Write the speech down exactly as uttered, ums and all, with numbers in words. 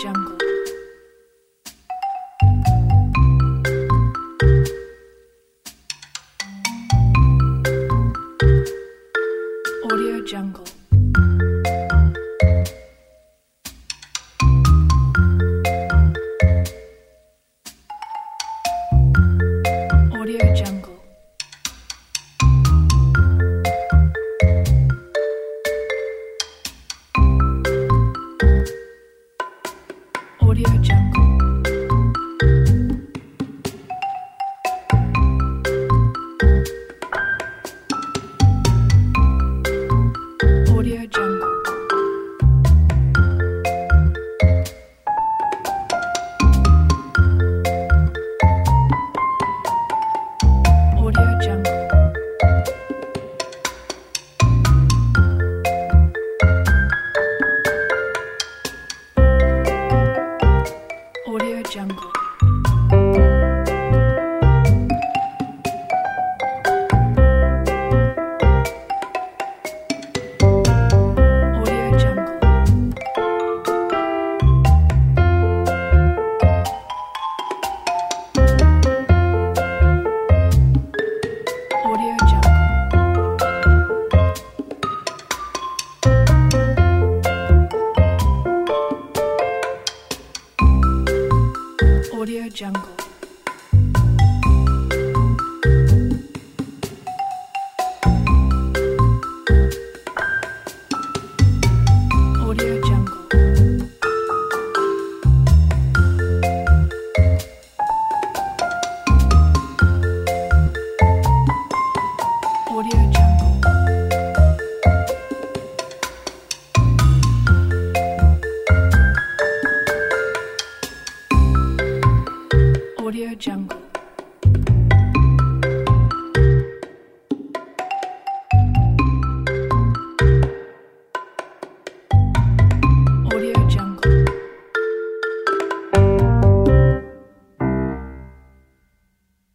Jungle. Audio Jungle. Audio Jungle. Audio Jungle. Audio Jungle. Audio Jungle. Audio Jungle. Audio Jungle. Audio Jungle. Audio Jungle. Audio Jungle. Audio Jungle. Audio Jungle.